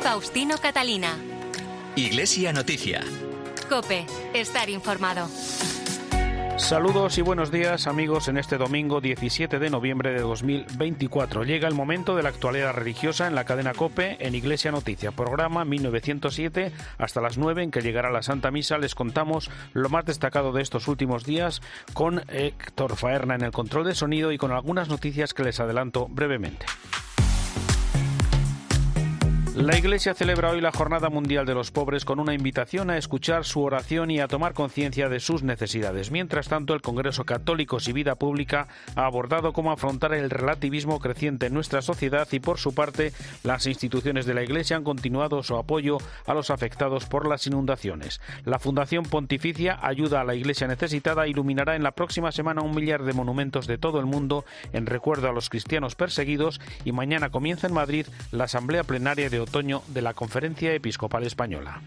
Faustino Catalina. Iglesia Noticia. COPE. Estar informado. Saludos y buenos días, amigos, en este domingo 17 de noviembre de 2024. Llega el momento de la actualidad religiosa en la cadena COPE en Iglesia Noticia. Programa 1907 hasta las 9 en que llegará la Santa Misa. Les contamos lo más destacado de estos últimos días con Héctor Faerna en el control de sonido y con algunas noticias que les adelanto brevemente. La Iglesia celebra hoy la Jornada Mundial de los Pobres con una invitación a escuchar su oración y a tomar conciencia de sus necesidades. Mientras tanto, el Congreso Católicos y Vida Pública ha abordado cómo afrontar el relativismo creciente en nuestra sociedad y, por su parte, las instituciones de la Iglesia han continuado su apoyo a los afectados por las inundaciones. La Fundación Pontificia Ayuda a la Iglesia Necesitada iluminará en la próxima semana 1 millar de monumentos de todo el mundo en recuerdo a los cristianos perseguidos y mañana comienza en Madrid la Asamblea Plenaria de otoño de la Conferencia Episcopal Española.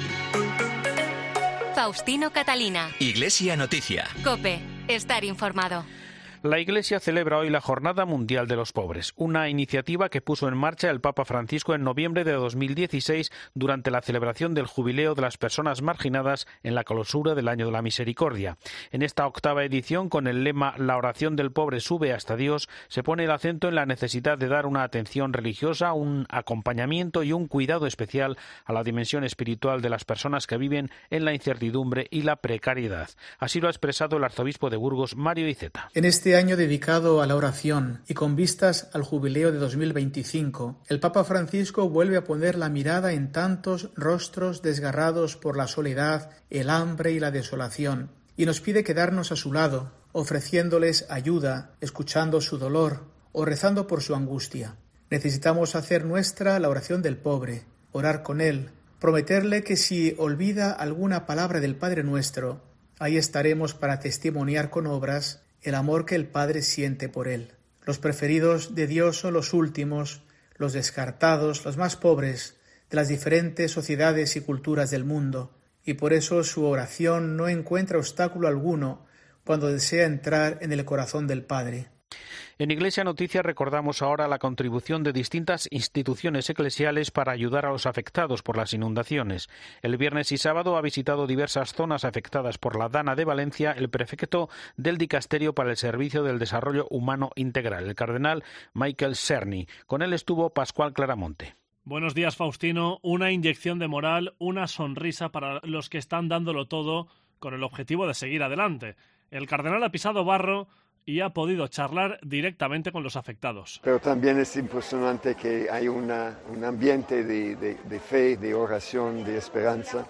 Faustino Catalina. Iglesia Noticia. COPE. Estar informado. La Iglesia celebra hoy la Jornada Mundial de los Pobres, una iniciativa que puso en marcha el Papa Francisco en noviembre de 2016 durante la celebración del Jubileo de las Personas Marginadas en la clausura del Año de la Misericordia. En esta octava edición, con el lema «La oración del pobre sube hasta Dios», se pone el acento en la necesidad de dar una atención religiosa, un acompañamiento y un cuidado especial a la dimensión espiritual de las personas que viven en la incertidumbre y la precariedad. Así lo ha expresado el arzobispo de Burgos, Mario Iceta. En este año dedicado a la oración y con vistas al jubileo de 2025, el Papa Francisco vuelve a poner la mirada en tantos rostros desgarrados por la soledad, el hambre y la desolación, y nos pide quedarnos a su lado, ofreciéndoles ayuda, escuchando su dolor o rezando por su angustia. Necesitamos hacer nuestra la oración del pobre, orar con él, prometerle que si olvida alguna palabra del Padre Nuestro, ahí estaremos para testimoniar con obras el amor que el Padre siente por él. Los preferidos de Dios son los últimos, los descartados, los más pobres de las diferentes sociedades y culturas del mundo, y por eso su oración no encuentra obstáculo alguno cuando desea entrar en el corazón del Padre. En Iglesia Noticia recordamos ahora la contribución de distintas instituciones eclesiales para ayudar a los afectados por las inundaciones. El viernes y sábado ha visitado diversas zonas afectadas por la Dana de Valencia el prefecto del Dicasterio para el Servicio del Desarrollo Humano Integral, el cardenal Michael Cerny. Con él estuvo Pascual Claramonte. Buenos días, Faustino. Una inyección de moral, una sonrisa para los que están dándolo todo con el objetivo de seguir adelante. El cardenal ha pisado barro y ha podido charlar directamente con los afectados. Pero también es impresionante que hay un ambiente de fe, de oración, de esperanza.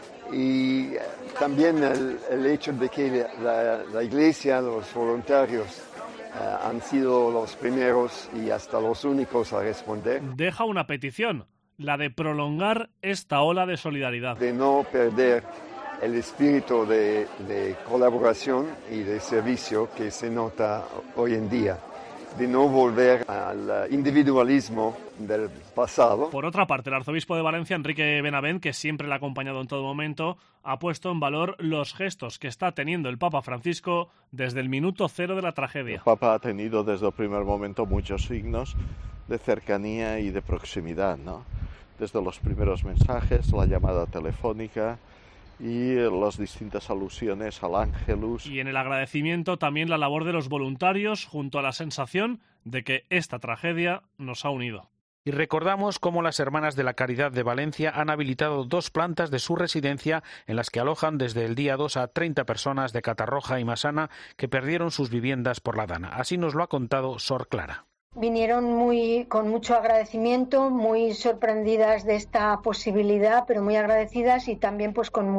Y también el hecho de que la Iglesia, los voluntarios, han sido los primeros y hasta los únicos a responder. Deja una petición, la de prolongar esta ola de solidaridad. De no perder el espíritu de colaboración y de servicio que se nota hoy en día, de no volver al individualismo del pasado. Por otra parte, el arzobispo de Valencia, Enrique Benavent, que siempre le ha acompañado en todo momento, ha puesto en valor los gestos que está teniendo el Papa Francisco desde el minuto cero de la tragedia. El Papa ha tenido desde el primer momento muchos signos de cercanía y de proximidad, ¿no? Desde los primeros mensajes, la llamada telefónica y las distintas alusiones al Ángelus. Y en el agradecimiento también la labor de los voluntarios junto a la sensación de que esta tragedia nos ha unido. Y recordamos cómo las Hermanas de la Caridad de Valencia han habilitado 2 plantas de su residencia en las que alojan desde el día 2 a 30 personas de Catarroja y Masana que perdieron sus viviendas por la Dana. Así nos lo ha contado Sor Clara. Vinieron con mucho agradecimiento, muy sorprendidas de esta posibilidad, pero muy agradecidas y también pues con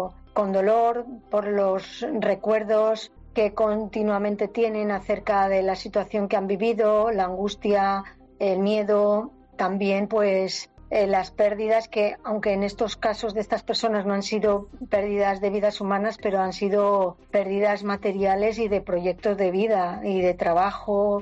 dolor por los recuerdos que continuamente tienen acerca de la situación que han vivido, la angustia, el miedo, también pues las pérdidas que, aunque en estos casos de estas personas no han sido pérdidas de vidas humanas, pero han sido pérdidas materiales y de proyectos de vida y de trabajo,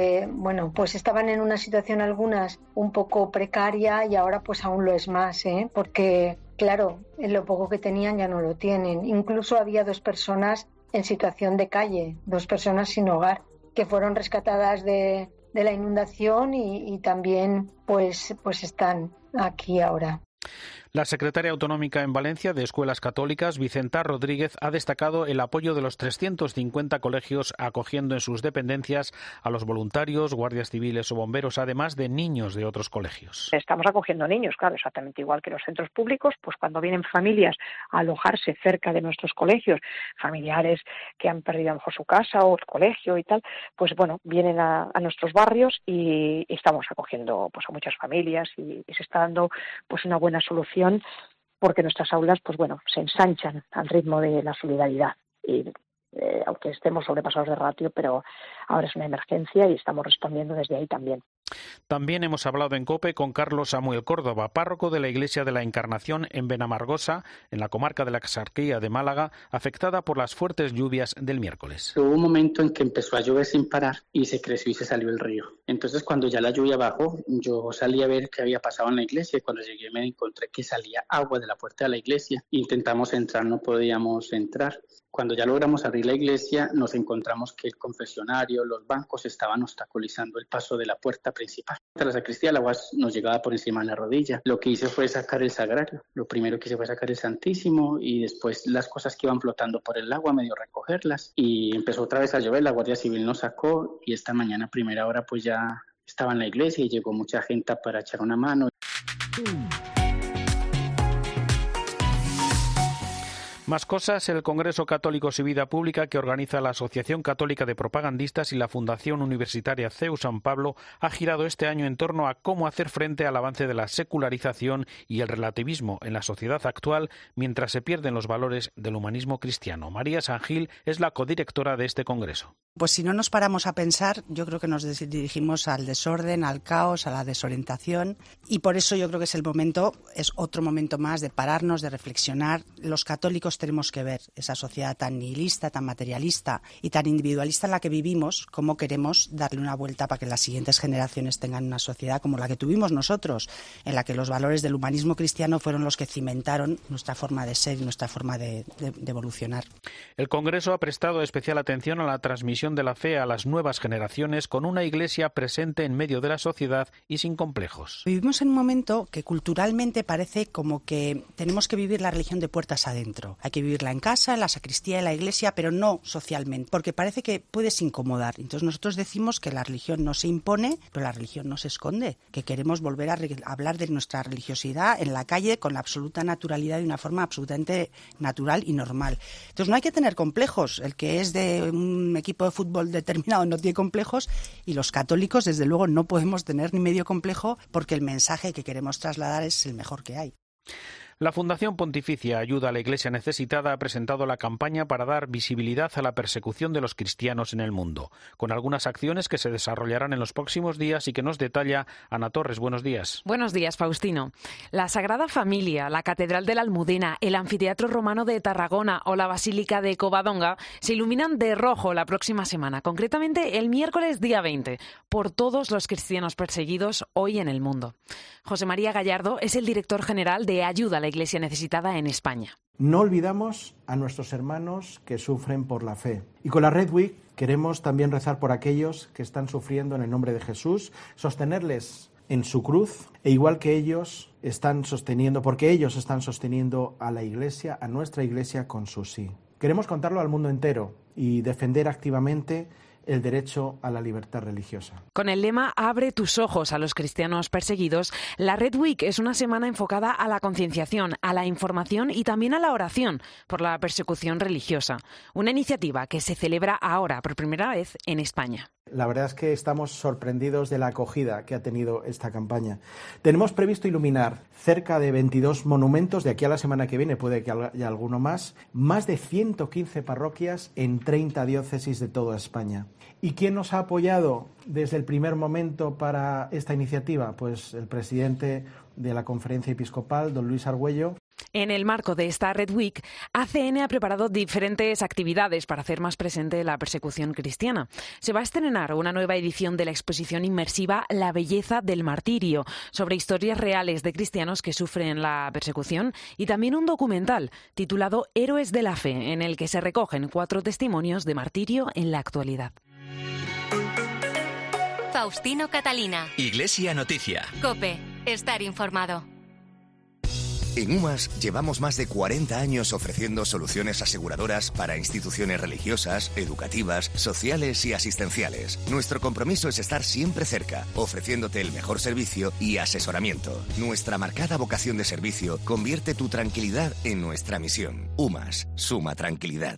pues estaban en una situación algunas un poco precaria y ahora pues aún lo es más, porque claro, en lo poco que tenían ya no lo tienen. Incluso había 2 personas en situación de calle, 2 personas sin hogar, que fueron rescatadas de la inundación y también pues están aquí ahora. La secretaria autonómica en Valencia de Escuelas Católicas, Vicenta Rodríguez, ha destacado el apoyo de los 350 colegios acogiendo en sus dependencias a los voluntarios, guardias civiles o bomberos, además de niños de otros colegios. Estamos acogiendo niños, claro, exactamente igual que los centros públicos, pues cuando vienen familias a alojarse cerca de nuestros colegios, familiares que han perdido a lo mejor su casa o el colegio y tal, pues bueno, vienen a nuestros barrios y estamos acogiendo pues a muchas familias y se está dando pues una buena solución, porque nuestras aulas pues bueno se ensanchan al ritmo de la solidaridad y aunque estemos sobrepasados de ratio, pero ahora es una emergencia y estamos respondiendo desde ahí también. También hemos hablado en COPE con Carlos Samuel Córdoba, párroco de la Iglesia de la Encarnación en Benamargosa, en la comarca de la Axarquía de Málaga, afectada por las fuertes lluvias del miércoles. Hubo un momento en que empezó a llover sin parar y se creció y se salió el río. Entonces, cuando ya la lluvia bajó, yo salí a ver qué había pasado en la iglesia y cuando llegué me encontré que salía agua de la puerta de la iglesia. Intentamos entrar, no podíamos entrar. Cuando ya logramos abrir la iglesia, nos encontramos que el confesionario, los bancos estaban obstaculizando el paso de la puerta principal. Hasta la sacristía el agua nos llegaba por encima de la rodilla. Lo que hice fue sacar el sagrario. Lo primero que hice fue sacar el Santísimo y después las cosas que iban flotando por el agua, medio recogerlas. Y empezó otra vez a llover, la Guardia Civil nos sacó y esta mañana a primera hora pues ya estaba en la iglesia y llegó mucha gente para echar una mano. Más cosas, el Congreso Católicos y Vida Pública que organiza la Asociación Católica de Propagandistas y la Fundación Universitaria CEU San Pablo ha girado este año en torno a cómo hacer frente al avance de la secularización y el relativismo en la sociedad actual mientras se pierden los valores del humanismo cristiano. María San Gil es la codirectora de este congreso. Pues si no nos paramos a pensar, yo creo que nos dirigimos al desorden, al caos, a la desorientación y por eso yo creo que es otro momento más de pararnos, de reflexionar. Los católicos tenemos que ver esa sociedad tan nihilista, tan materialista y tan individualista en la que vivimos, cómo queremos darle una vuelta para que las siguientes generaciones tengan una sociedad como la que tuvimos nosotros, en la que los valores del humanismo cristiano fueron los que cimentaron nuestra forma de ser y nuestra forma de evolucionar. El Congreso ha prestado especial atención a la transmisión de la fe a las nuevas generaciones con una iglesia presente en medio de la sociedad y sin complejos. Vivimos en un momento que culturalmente parece como que tenemos que vivir la religión de puertas adentro. Hay que vivirla en casa, en la sacristía, en la iglesia, pero no socialmente, porque parece que puedes incomodar. Entonces nosotros decimos que la religión no se impone, pero la religión no se esconde, que queremos volver a hablar de nuestra religiosidad en la calle con la absoluta naturalidad de una forma absolutamente natural y normal. Entonces no hay que tener complejos. El que es de un equipo de fútbol determinado no tiene complejos y los católicos desde luego no podemos tener ni medio complejo porque el mensaje que queremos trasladar es el mejor que hay. La Fundación Pontificia Ayuda a la Iglesia Necesitada ha presentado la campaña para dar visibilidad a la persecución de los cristianos en el mundo, con algunas acciones que se desarrollarán en los próximos días y que nos detalla Ana Torres. Buenos días. Buenos días, Faustino. La Sagrada Familia, la Catedral de la Almudena, el Anfiteatro Romano de Tarragona o la Basílica de Covadonga se iluminan de rojo la próxima semana, concretamente el miércoles día 20, por todos los cristianos perseguidos hoy en el mundo. José María Gallardo es el director general de Ayuda a la Iglesia Necesitada en España. No olvidamos a nuestros hermanos que sufren por la fe. Y con la Red Week queremos también rezar por aquellos que están sufriendo en el nombre de Jesús, sostenerles en su cruz, e igual que ellos están sosteniendo, porque ellos están sosteniendo a la Iglesia, a nuestra Iglesia con su sí. Queremos contarlo al mundo entero y defender activamente el derecho a la libertad religiosa. Con el lema Abre tus ojos a los cristianos perseguidos, la Red Week es una semana enfocada a la concienciación, a la información y también a la oración por la persecución religiosa. Una iniciativa que se celebra ahora por primera vez en España. La verdad es que estamos sorprendidos de la acogida que ha tenido esta campaña. Tenemos previsto iluminar cerca de 22 monumentos, de aquí a la semana que viene puede que haya alguno más de 115 parroquias en 30 diócesis de toda España. ¿Y quién nos ha apoyado desde el primer momento para esta iniciativa? Pues el presidente de la Conferencia Episcopal, don Luis Argüello. En el marco de esta Red Week, ACN ha preparado diferentes actividades para hacer más presente la persecución cristiana. Se va a estrenar una nueva edición de la exposición inmersiva La belleza del martirio, sobre historias reales de cristianos que sufren la persecución, y también un documental titulado Héroes de la Fe, en el que se recogen 4 testimonios de martirio en la actualidad. Faustino Catalina. Iglesia Noticia. COPE. Estar informado. En UMAS llevamos más de 40 años ofreciendo soluciones aseguradoras para instituciones religiosas, educativas, sociales y asistenciales. Nuestro compromiso es estar siempre cerca, ofreciéndote el mejor servicio y asesoramiento. Nuestra marcada vocación de servicio convierte tu tranquilidad en nuestra misión. UMAS, suma tranquilidad.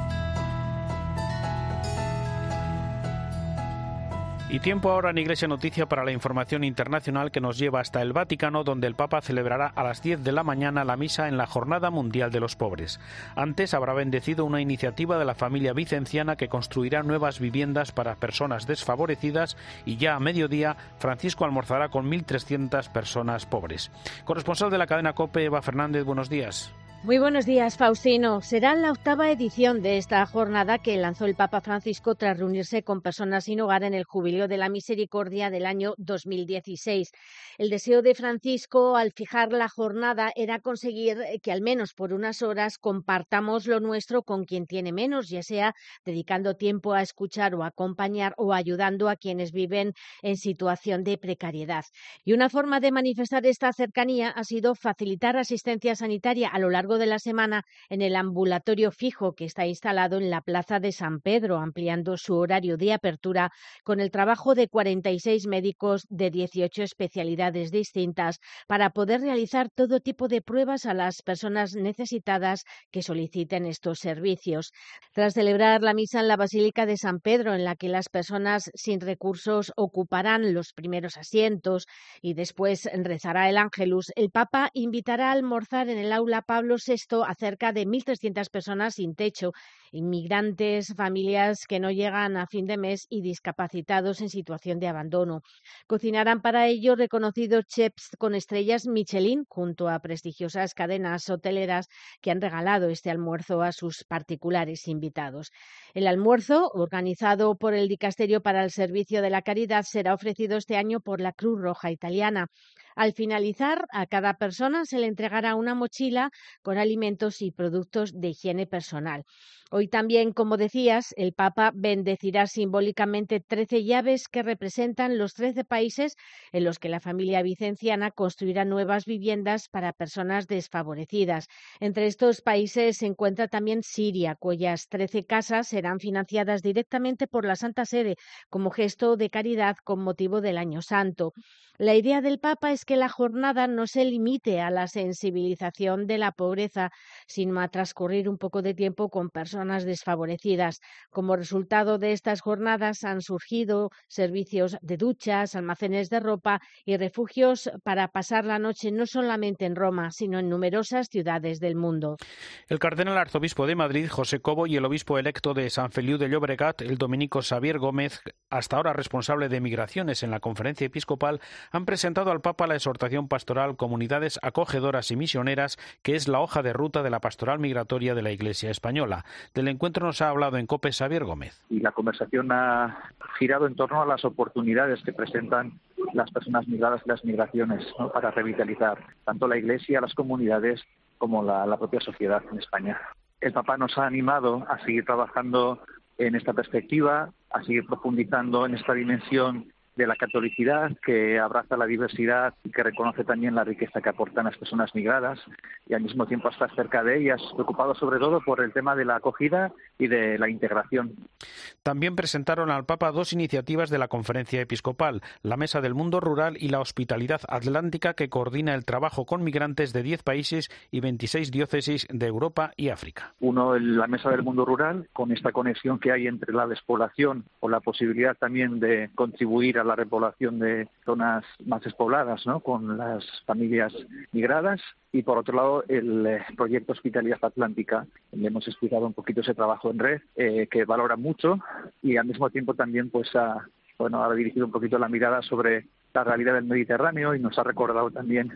Y tiempo ahora en Iglesia Noticia para la información internacional que nos lleva hasta el Vaticano, donde el Papa celebrará a las 10 de la mañana la misa en la Jornada Mundial de los Pobres. Antes habrá bendecido una iniciativa de la familia vicenciana que construirá nuevas viviendas para personas desfavorecidas y ya a mediodía Francisco almorzará con 1.300 personas pobres. Corresponsal de la cadena COPE, Eva Fernández, buenos días. Muy buenos días, Faustino. Será la 8ª edición de esta jornada que lanzó el Papa Francisco tras reunirse con personas sin hogar en el Jubileo de la Misericordia del año 2016. El deseo de Francisco al fijar la jornada era conseguir que al menos por unas horas compartamos lo nuestro con quien tiene menos, ya sea dedicando tiempo a escuchar o acompañar o ayudando a quienes viven en situación de precariedad. Y una forma de manifestar esta cercanía ha sido facilitar asistencia sanitaria a lo largo de la semana en el ambulatorio fijo que está instalado en la Plaza de San Pedro, ampliando su horario de apertura con el trabajo de 46 médicos de 18 especialidades distintas para poder realizar todo tipo de pruebas a las personas necesitadas que soliciten estos servicios. Tras celebrar la misa en la Basílica de San Pedro, en la que las personas sin recursos ocuparán los primeros asientos y después rezará el Ángelus, el Papa invitará a almorzar en el aula Pablo VI a cerca de 1.300 personas sin techo, inmigrantes, familias que no llegan a fin de mes y discapacitados en situación de abandono. Cocinarán para ello reconocidos chefs con estrellas Michelin junto a prestigiosas cadenas hoteleras que han regalado este almuerzo a sus particulares invitados. El almuerzo, organizado por el Dicasterio para el Servicio de la Caridad, será ofrecido este año por la Cruz Roja Italiana. Al finalizar, a cada persona se le entregará una mochila con alimentos y productos de higiene personal. Hoy también, como decías, el Papa bendecirá simbólicamente 13 llaves que representan los 13 países en los que la familia vicenciana construirá nuevas viviendas para personas desfavorecidas. Entre estos países se encuentra también Siria, cuyas 13 casas serán financiadas directamente por la Santa Sede como gesto de caridad con motivo del Año Santo. La idea del Papa es que la jornada no se limite a la sensibilización de la pobreza, sino a transcurrir un poco de tiempo con personas desfavorecidas. Como resultado de estas jornadas han surgido servicios de duchas, almacenes de ropa y refugios para pasar la noche no solamente en Roma, sino en numerosas ciudades del mundo. El cardenal arzobispo de Madrid, José Cobo, y el obispo electo de San Feliu de Llobregat, el dominico Xavier Gómez, hasta ahora responsable de migraciones en la Conferencia Episcopal, han presentado al Papa la exhortación pastoral Comunidades Acogedoras y Misioneras, que es la hoja de ruta de la pastoral migratoria de la Iglesia española. Del encuentro nos ha hablado en COPE Xavier Gómez. Y la conversación ha girado en torno a las oportunidades que presentan las personas migradas y las migraciones, ¿no?, para revitalizar tanto la Iglesia, las comunidades, como la propia sociedad en España. El Papa nos ha animado a seguir trabajando en esta perspectiva, a seguir profundizando en esta dimensión de la catolicidad que abraza la diversidad y que reconoce también la riqueza que aportan las personas migradas y al mismo tiempo estar cerca de ellas, preocupado sobre todo por el tema de la acogida y de la integración. También presentaron al Papa dos iniciativas de la Conferencia Episcopal, la Mesa del Mundo Rural y la Hospitalidad Atlántica, que coordina el trabajo con migrantes de 10 países y 26 diócesis de Europa y África. Uno, la Mesa del Mundo Rural, con esta conexión que hay entre la despoblación o la posibilidad también de contribuir a la repoblación de zonas más despobladas, ¿no?, con las familias migradas. Y por otro lado, el proyecto Hospitalidad Atlántica. Le hemos explicado un poquito ese trabajo en red, que valora mucho y al mismo tiempo también ha dirigido un poquito la mirada sobre la realidad del Mediterráneo y nos ha recordado también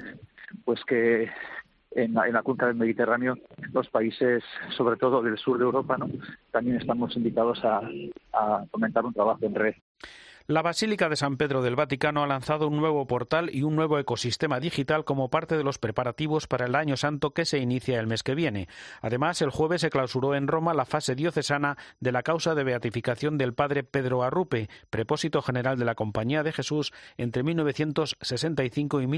que en la cuenca del Mediterráneo los países, sobre todo del sur de Europa, ¿no?, también estamos invitados a fomentar un trabajo en red. La Basílica de San Pedro del Vaticano ha lanzado un nuevo portal y un nuevo ecosistema digital como parte de los preparativos para el Año Santo que se inicia el mes que viene. Además, el jueves se clausuró en Roma la fase diocesana de la causa de beatificación del padre Pedro Arrupe, prepósito general de la Compañía de Jesús entre 1965 y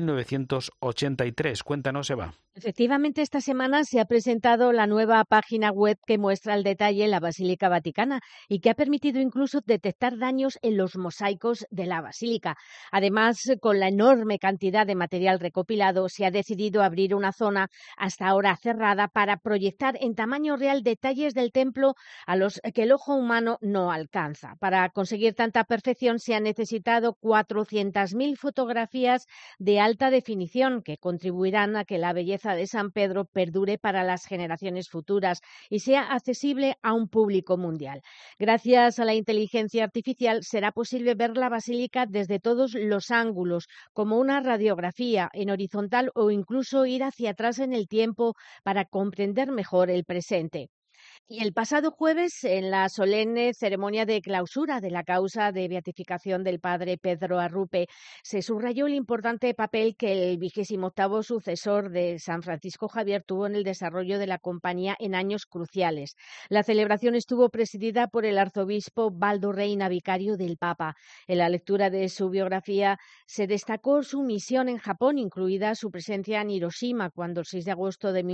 1983. Cuéntanos, Eva. Efectivamente, esta semana se ha presentado la nueva página web que muestra al detalle la Basílica Vaticana y que ha permitido incluso detectar daños en los mosaicos de la basílica. Además, con la enorme cantidad de material recopilado, se ha decidido abrir una zona hasta ahora cerrada para proyectar en tamaño real detalles del templo a los que el ojo humano no alcanza. Para conseguir tanta perfección se han necesitado 400.000 fotografías de alta definición que contribuirán a que la belleza de San Pedro perdure para las generaciones futuras y sea accesible a un público mundial. Gracias a la inteligencia artificial será posible ver la basílica desde todos los ángulos, como una radiografía en horizontal o incluso ir hacia atrás en el tiempo para comprender mejor el presente. Y el pasado jueves, en la solemne ceremonia de clausura de la causa de beatificación del padre Pedro Arrupe, se subrayó el importante papel que el 28º sucesor de San Francisco Javier tuvo en el desarrollo de la compañía en años cruciales. La celebración estuvo presidida por el arzobispo Baldo Reina, vicario del Papa. En la lectura de su biografía se destacó su misión en Japón, incluida su presencia en Hiroshima, cuando el 6 de agosto de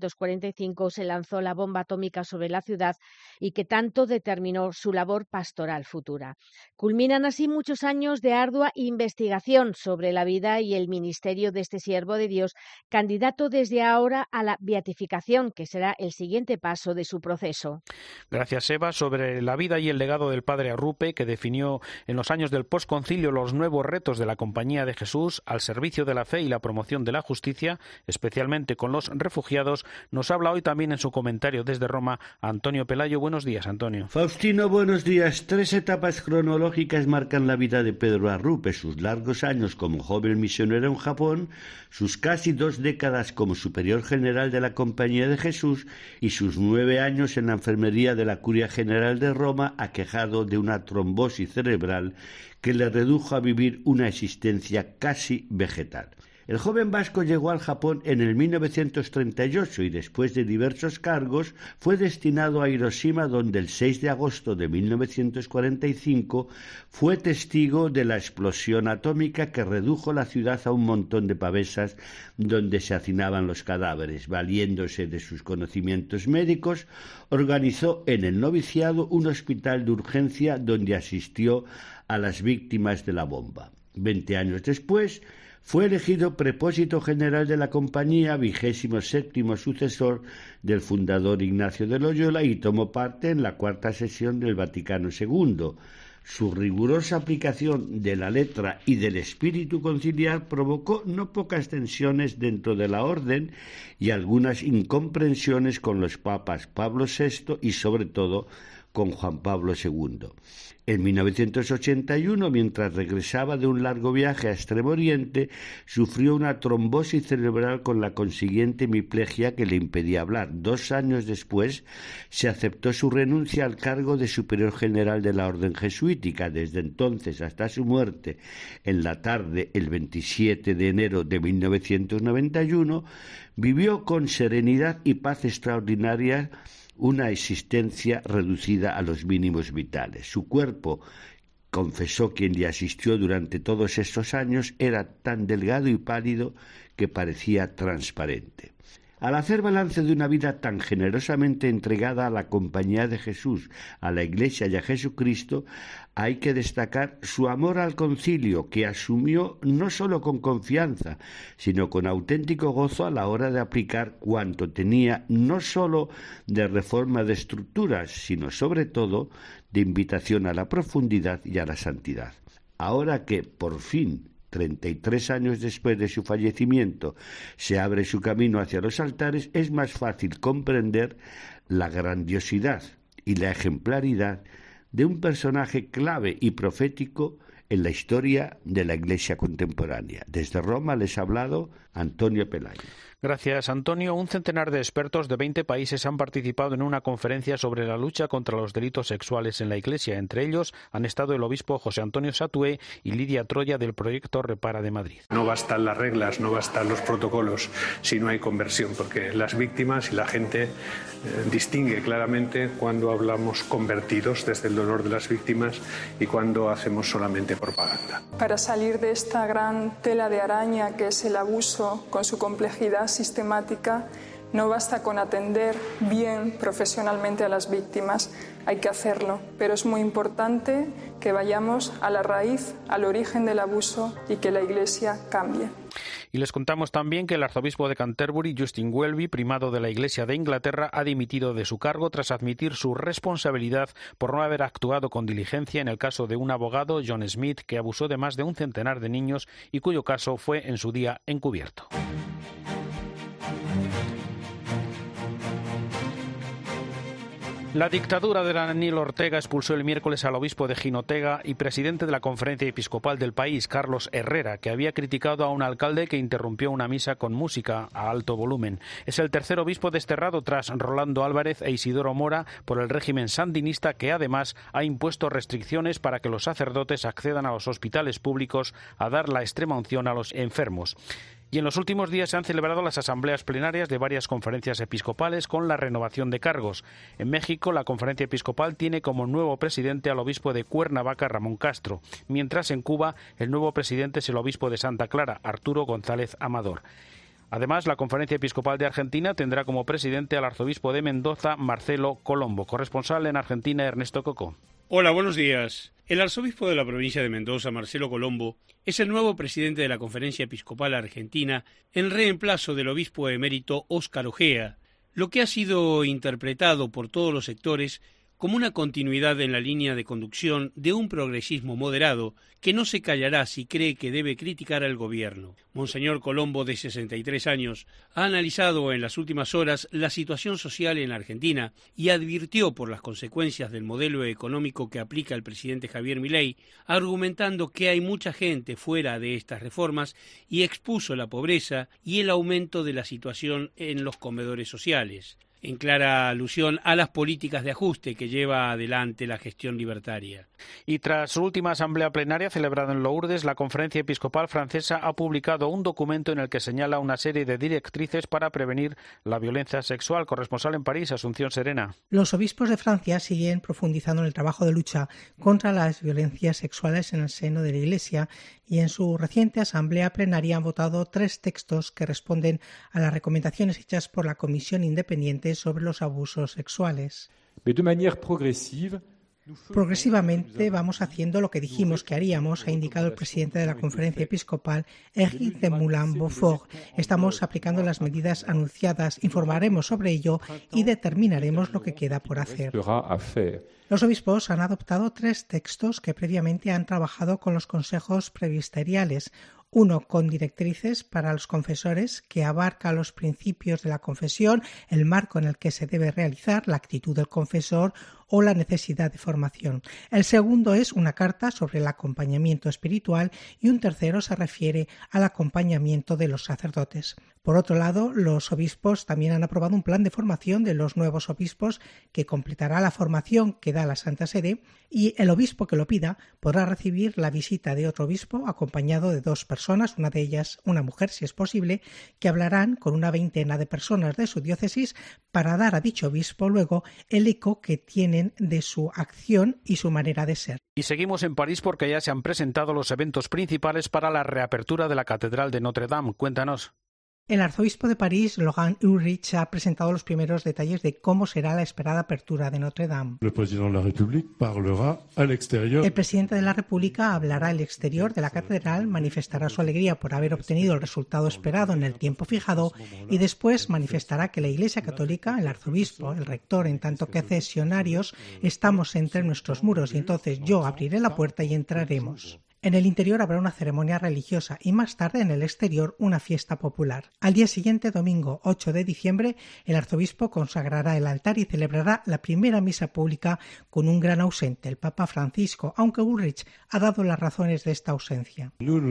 1945 se lanzó la bomba atómica sobre la ciudad y que tanto determinó su labor pastoral futura. Culminan así muchos años de ardua investigación sobre la vida y el ministerio de este siervo de Dios, candidato desde ahora a la beatificación, que será el siguiente paso de su proceso. Gracias, Eva. Sobre la vida y el legado del padre Arrupe, que definió en los años del posconcilio los nuevos retos de la Compañía de Jesús al servicio de la fe y la promoción de la justicia, especialmente con los refugiados, nos habla hoy también en su comentario desde Roma Antonio Pelayo. Buenos días, Antonio. Faustino, buenos días. 3 etapas cronológicas marcan la vida de Pedro Arrupe: sus largos años como joven misionero en Japón, sus casi 2 décadas como superior general de la Compañía de Jesús y sus 9 años en la enfermería de la Curia General de Roma, aquejado de una trombosis cerebral que le redujo a vivir una existencia casi vegetal. El joven vasco llegó al Japón en el 1938 y después de diversos cargos fue destinado a Hiroshima, donde el 6 de agosto de 1945 fue testigo de la explosión atómica que redujo la ciudad a un montón de pavesas donde se hacinaban los cadáveres. Valiéndose de sus conocimientos médicos, organizó en el noviciado un hospital de urgencia donde asistió a las víctimas de la bomba. 20 años después, fue elegido prepósito general de la compañía, 27º sucesor del fundador Ignacio de Loyola, y tomó parte en la 4ª sesión del Vaticano II. Su rigurosa aplicación de la letra y del espíritu conciliar provocó no pocas tensiones dentro de la orden y algunas incomprensiones con los papas Pablo VI y, sobre todo, con Juan Pablo II. En 1981, mientras regresaba de un largo viaje a Extremo Oriente, sufrió una trombosis cerebral con la consiguiente hemiplegia que le impedía hablar. 2 años después, se aceptó su renuncia al cargo de superior general de la Orden Jesuítica. Desde entonces hasta su muerte, en la tarde, el 27 de enero de 1991, vivió con serenidad y paz extraordinaria una existencia reducida a los mínimos vitales. Su cuerpo, confesó quien le asistió durante todos estos años, era tan delgado y pálido que parecía transparente. Al hacer balance de una vida tan generosamente entregada a la Compañía de Jesús, a la Iglesia y a Jesucristo, hay que destacar su amor al concilio, que asumió no solo con confianza, sino con auténtico gozo a la hora de aplicar cuanto tenía, no solo de reforma de estructuras, sino sobre todo de invitación a la profundidad y a la santidad. Ahora que, por fin, 33 años después de su fallecimiento, se abre su camino hacia los altares, es más fácil comprender la grandiosidad y la ejemplaridad de un personaje clave y profético en la historia de la Iglesia contemporánea. Desde Roma les ha hablado Antonio Pelayo. Gracias, Antonio. Un centenar de expertos de 20 países han participado en una conferencia sobre la lucha contra los delitos sexuales en la Iglesia. Entre ellos han estado el obispo José Antonio Satué y Lidia Troya del proyecto Repara de Madrid. No bastan las reglas, no bastan los protocolos si no hay conversión, porque las víctimas y la gente distingue claramente cuando hablamos convertidos desde el dolor de las víctimas y cuando hacemos solamente propaganda. Para salir de esta gran tela de araña que es el abuso con su complejidad sistemática, no basta con atender bien profesionalmente a las víctimas, hay que hacerlo, pero es muy importante que vayamos a la raíz, al origen del abuso y que la Iglesia cambie. Y les contamos también que el arzobispo de Canterbury, Justin Welby, primado de la Iglesia de Inglaterra, ha dimitido de su cargo tras admitir su responsabilidad por no haber actuado con diligencia en el caso de un abogado, John Smith, que abusó de más de un centenar de niños y cuyo caso fue en su día encubierto. La dictadura de Daniel Ortega expulsó el miércoles al obispo de Jinotega y presidente de la Conferencia Episcopal del país, Carlos Herrera, que había criticado a un alcalde que interrumpió una misa con música a alto volumen. Es el tercer obispo desterrado tras Rolando Álvarez e Isidoro Mora por el régimen sandinista, que además ha impuesto restricciones para que los sacerdotes accedan a los hospitales públicos a dar la extrema unción a los enfermos. Y en los últimos días se han celebrado las asambleas plenarias de varias conferencias episcopales con la renovación de cargos. En México, la conferencia episcopal tiene como nuevo presidente al obispo de Cuernavaca, Ramón Castro, mientras en Cuba el nuevo presidente es el obispo de Santa Clara, Arturo González Amador. Además, la Conferencia Episcopal de Argentina tendrá como presidente al arzobispo de Mendoza, Marcelo Colombo. Corresponsal en Argentina, Ernesto Coco. Hola, buenos días. El arzobispo de la provincia de Mendoza, Marcelo Colombo, es el nuevo presidente de la Conferencia Episcopal Argentina en reemplazo del obispo emérito Óscar Ojea, lo que ha sido interpretado por todos los sectores como una continuidad en la línea de conducción de un progresismo moderado que no se callará si cree que debe criticar al gobierno. Monseñor Colombo, de 63 años, ha analizado en las últimas horas la situación social en Argentina y advirtió por las consecuencias del modelo económico que aplica el presidente Javier Milei, argumentando que hay mucha gente fuera de estas reformas y expuso la pobreza y el aumento de la situación en los comedores sociales, en clara alusión a las políticas de ajuste que lleva adelante la gestión libertaria. Y tras su última asamblea plenaria celebrada en Lourdes, la Conferencia Episcopal francesa ha publicado un documento en el que señala una serie de directrices para prevenir la violencia sexual. Corresponsal en París, Asunción Serena. Los obispos de Francia siguen profundizando en el trabajo de lucha contra las violencias sexuales en el seno de la Iglesia y en su reciente asamblea plenaria han votado 3 textos que responden a las recomendaciones hechas por la Comisión Independiente sobre los abusos sexuales. Progresivamente vamos haciendo lo que dijimos que haríamos, ha indicado el presidente de la Conferencia Episcopal, Éric de Moulin-Beaufort. Estamos aplicando las medidas anunciadas, informaremos sobre ello y determinaremos lo que queda por hacer. Los obispos han adoptado 3 textos que previamente han trabajado con los consejos presbiteriales. Uno con directrices para los confesores, que abarca los principios de la confesión, el marco en el que se debe realizar, la actitud del confesor o la necesidad de formación. El segundo es una carta sobre el acompañamiento espiritual y un tercero se refiere al acompañamiento de los sacerdotes. Por otro lado, los obispos también han aprobado un plan de formación de los nuevos obispos que completará la formación que da la Santa Sede, y el obispo que lo pida podrá recibir la visita de otro obispo acompañado de 2 personas, una de ellas una mujer si es posible, que hablarán con una veintena de personas de su diócesis para dar a dicho obispo luego el eco que tienen de su acción y su manera de ser. Y seguimos en París porque ya se han presentado los eventos principales para la reapertura de la Catedral de Notre Dame. Cuéntanos. El arzobispo de París, Laurent Ulrich, ha presentado los primeros detalles de cómo será la esperada apertura de Notre Dame. El presidente de la República hablará al exterior de la catedral, manifestará su alegría por haber obtenido el resultado esperado en el tiempo fijado y después manifestará que la Iglesia Católica, el arzobispo, el rector, en tanto que cesionarios, estamos entre nuestros muros y entonces yo abriré la puerta y entraremos. En el interior habrá una ceremonia religiosa y más tarde en el exterior una fiesta popular. Al día siguiente, domingo 8 de diciembre, el arzobispo consagrará el altar y celebrará la primera misa pública con un gran ausente, el Papa Francisco, aunque Ulrich ha dado las razones de esta ausencia.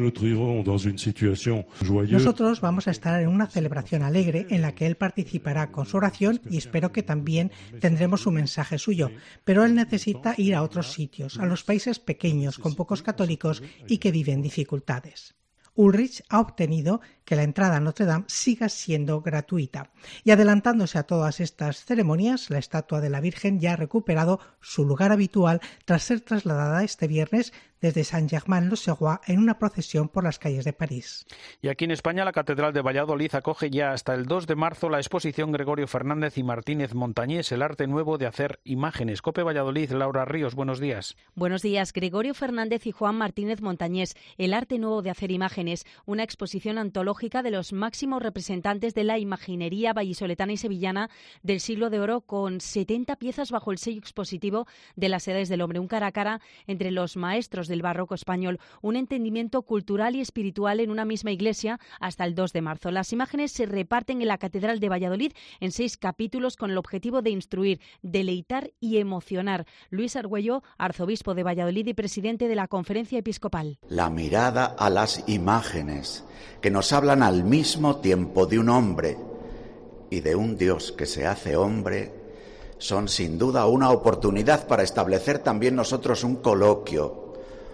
Nosotros vamos a estar en una celebración alegre en la que él participará con su oración y espero que también tendremos un mensaje suyo, pero él necesita ir a otros sitios, a los países pequeños con pocos católicos y que viven dificultades. Ulrich ha obtenido que la entrada a Notre Dame siga siendo gratuita. Y adelantándose a todas estas ceremonias, la estatua de la Virgen ya ha recuperado su lugar habitual tras ser trasladada este viernes desde Saint-Germain-l'Auxerrois en una procesión por las calles de París. Y aquí en España, la Catedral de Valladolid acoge ya hasta el 2 de marzo la exposición Gregorio Fernández y Martínez Montañés, el arte nuevo de hacer imágenes. COPE Valladolid, Laura Ríos, buenos días. Buenos días. Gregorio Fernández y Juan Martínez Montañés, el arte nuevo de hacer imágenes, una exposición antológica de los máximos representantes de la imaginería vallisoletana y sevillana del siglo de oro, con 70 piezas bajo el sello expositivo de las Edades del Hombre, un cara a cara entre los maestros del barroco español, un entendimiento cultural y espiritual en una misma iglesia hasta el 2 de marzo. Las imágenes se reparten en la Catedral de Valladolid en 6 capítulos con el objetivo de instruir, deleitar y emocionar. Luis Argüello, arzobispo de Valladolid y presidente de la Conferencia Episcopal. La mirada a las imágenes que nos hablan al mismo tiempo de un hombre y de un Dios que se hace hombre son sin duda una oportunidad para establecer también nosotros un coloquio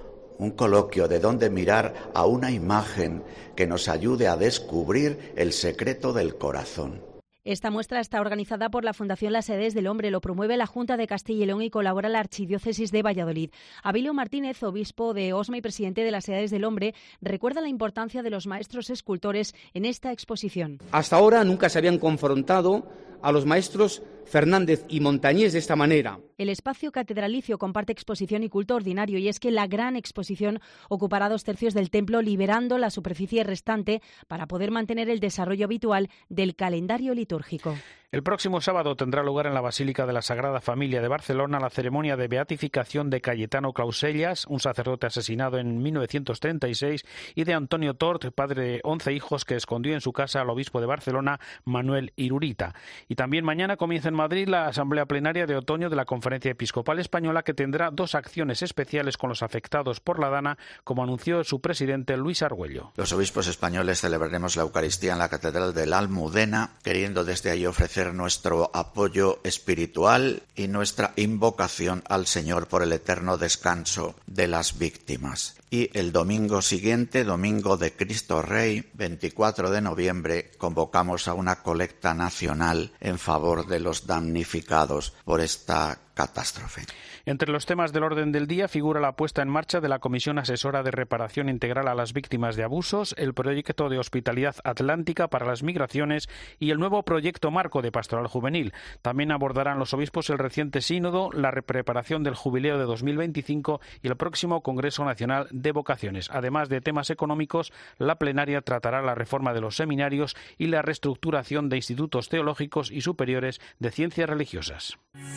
de dónde mirar a una imagen que nos ayude a descubrir el secreto del corazón. Esta muestra está organizada por la Fundación Las Edades del Hombre, lo promueve la Junta de Castilla y León y colabora la Archidiócesis de Valladolid. Abilio Martínez, obispo de Osma y presidente de Las Edades del Hombre, recuerda la importancia de los maestros escultores en esta exposición. Hasta ahora nunca se habían confrontado a los maestros Fernández y Montañés de esta manera. El espacio catedralicio comparte exposición y culto ordinario, y es que la gran exposición ocupará 2/3 del templo, liberando la superficie restante para poder mantener el desarrollo habitual del calendario litúrgico. El próximo sábado tendrá lugar en la Basílica de la Sagrada Familia de Barcelona la ceremonia de beatificación de Cayetano Clausellas, un sacerdote asesinado en 1936, y de Antonio Tort, padre de 11 hijos que escondió en su casa al obispo de Barcelona, Manuel Irurita. Y también mañana comienza en Madrid la Asamblea Plenaria de Otoño de la Conferencia Episcopal Española, que tendrá 2 acciones especiales con los afectados por la Dana, como anunció su presidente Luis Argüello. Los obispos españoles celebraremos la Eucaristía en la Catedral de la Almudena, queriendo desde ahí ofrecer nuestro apoyo espiritual y nuestra invocación al Señor por el eterno descanso de las víctimas. Y el domingo siguiente, domingo de Cristo Rey, 24 de noviembre, convocamos a una colecta nacional en favor de los damnificados por esta catástrofe. Entre los temas del orden del día figura la puesta en marcha de la Comisión Asesora de Reparación Integral a las Víctimas de Abusos, el proyecto de Hospitalidad Atlántica para las Migraciones y el nuevo proyecto marco de Pastoral Juvenil. También abordarán los obispos el reciente sínodo, la preparación del jubileo de 2025 y el próximo Congreso Nacional de Vocaciones. Además de temas económicos, la plenaria tratará la reforma de los seminarios y la reestructuración de institutos teológicos y superiores de ciencias religiosas.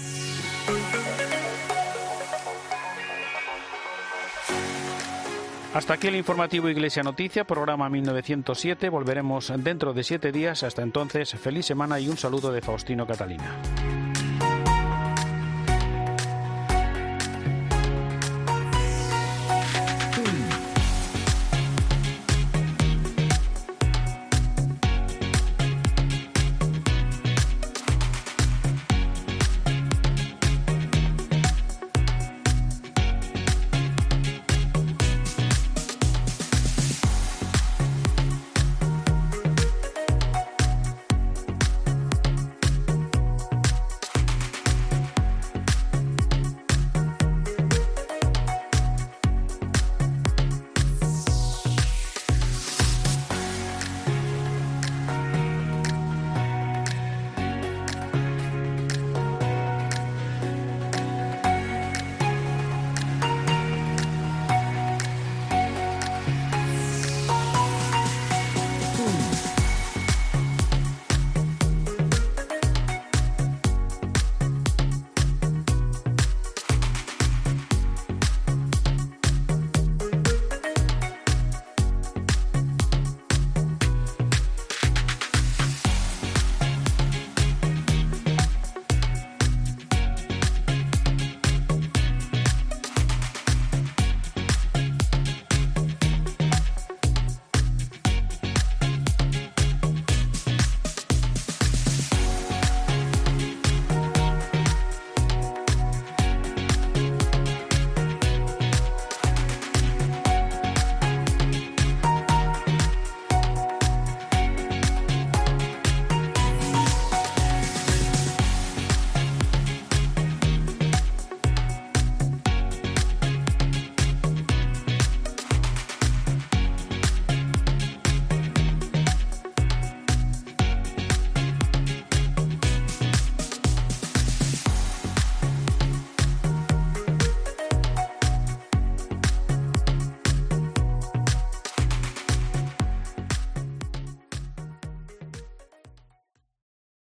Hasta aquí el informativo Iglesia Noticia, programa 1907. Volveremos dentro de 7 días. Hasta entonces, feliz semana y un saludo de Faustino Catalina.